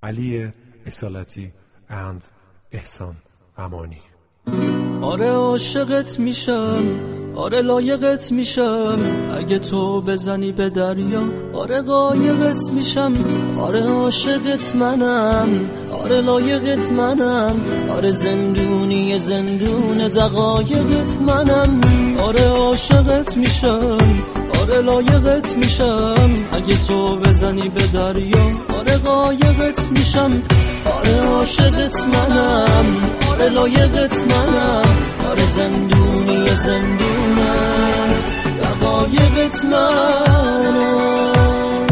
علی اصالتی اند احسان امانی. آره عاشقت میشم، آره لایقت میشم، اگه تو بزنی به دریا. آره قایقت میشم، آره عاشقت منم، آره لایقت منم، آره زندونی زندون دقایقت منم. آره عاشقت میشم، آره لایقت میشم، اگه تو بزنی به دریا. آره قایقت میشم، آره عاشقت منم، آره لایقت منم، آره زندونی زندونم دقایقت منم.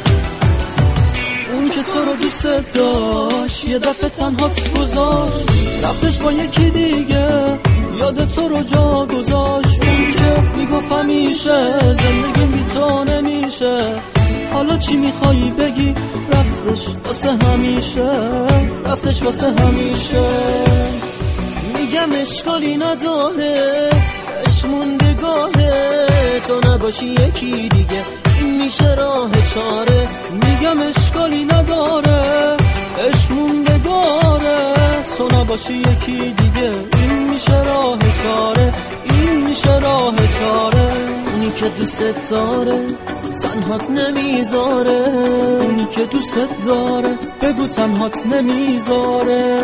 اون که تو رو دوست داشت یه دفعه تنهات گذاشت، رفتش با یکی دیگه، یاد تو رو جا گذاشت. اون که میگفت همیشه زندگی بی تو نمیشه، حالا چی میخوایی بگی؟ رفتش واسه همیشه، رفتش واسه همیشه. میگم اشکالی نداره، عشق موندگاره، تو نباشی یکی دیگه این میشه راه چاره. میگم اشکالی نداره، عشق موندگاره، تو نباشی یکی دیگه این میشه راه چاره، این میشه راه چاره. اونی که دوست داره تنهات نمیذاره، اونی که دوست داره بگو تنهات نمیذاره.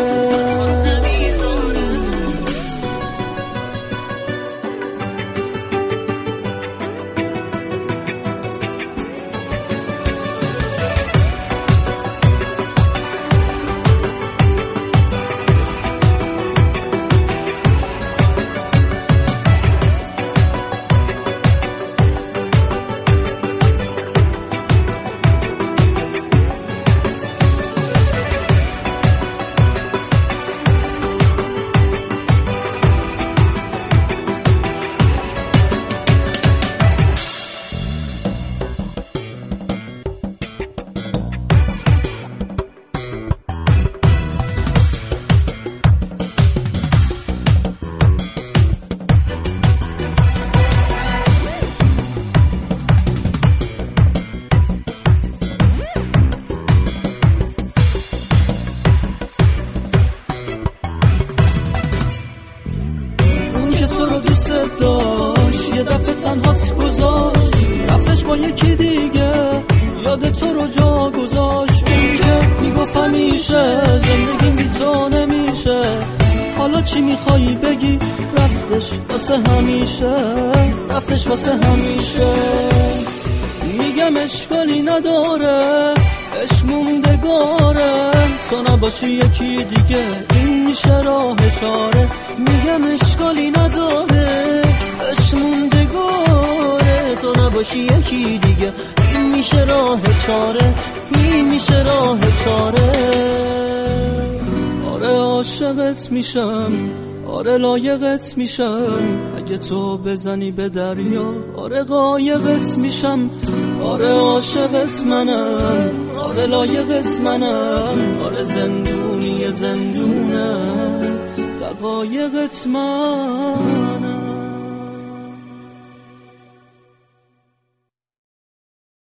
تو رو دوست داشت یه دفعه تنهات گذاشت، رفتش با یکی دیگه، یاد تو رو جا گذاشت. اون که میگفت همیشه زندگی بی تو نمیشه، حالا چی میخوایی بگی؟ رفتش واسه همیشه، رفتش واسه همیشه. میگم اشکالی نداره، عشق موندگاره، تو نباشی یکی دیگه این میشه راه چاره. میگم اشکالی نداره، عشق موندگاره، تو نباشی یکی دیگه این میشه راه چاره، این میشه راه چاره. آره عاشقت میشم، آره لایقت میشم، اگه تو بزنی به دریا. آره قایقت میشم، آره عاشقت منم، آره لایقت منم، آره زندونی زندونه دقایقت منم.